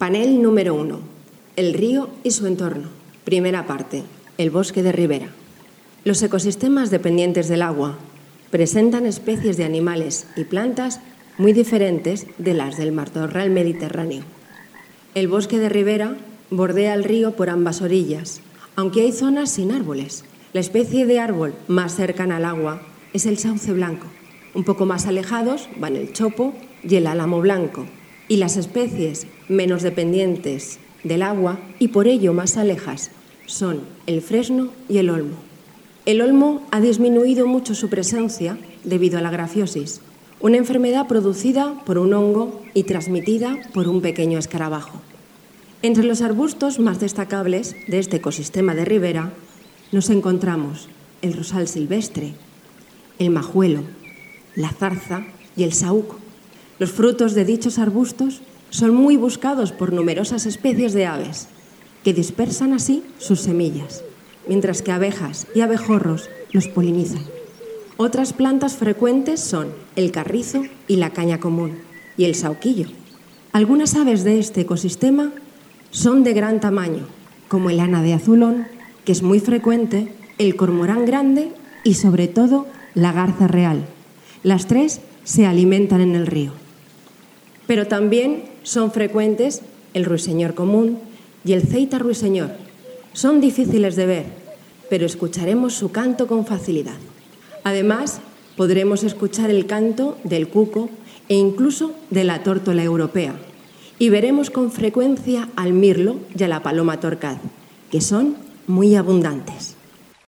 Panel número 1. El río y su entorno. Primera parte. El bosque de ribera. Los ecosistemas dependientes del agua presentan especies de animales y plantas muy diferentes de las del matorral mediterráneo. El bosque de ribera bordea el río por ambas orillas, aunque hay zonas sin árboles. La especie de árbol más cercana al agua es el sauce blanco. Un poco más alejados van el chopo y el álamo blanco. Y las especies menos dependientes del agua y por ello más alejas son el fresno y el olmo. El olmo ha disminuido mucho su presencia debido a la grafiosis, una enfermedad producida por un hongo y transmitida por un pequeño escarabajo. Entre los arbustos más destacables de este ecosistema de ribera nos encontramos el rosal silvestre, el majuelo, la zarza y el saúco. Los frutos de dichos arbustos son muy buscados por numerosas especies de aves, que dispersan así sus semillas, mientras que abejas y abejorros los polinizan. Otras plantas frecuentes son el carrizo y la caña común, y el sauquillo. Algunas aves de este ecosistema son de gran tamaño, como el ánade azulón, que es muy frecuente, el cormorán grande y, sobre todo, la garza real. Las tres se alimentan en el río. Pero también son frecuentes el ruiseñor común y el ceita ruiseñor. Son difíciles de ver, pero escucharemos su canto con facilidad. Además, podremos escuchar el canto del cuco e incluso de la tórtola europea. Y veremos con frecuencia al mirlo y a la paloma torcaz, que son muy abundantes.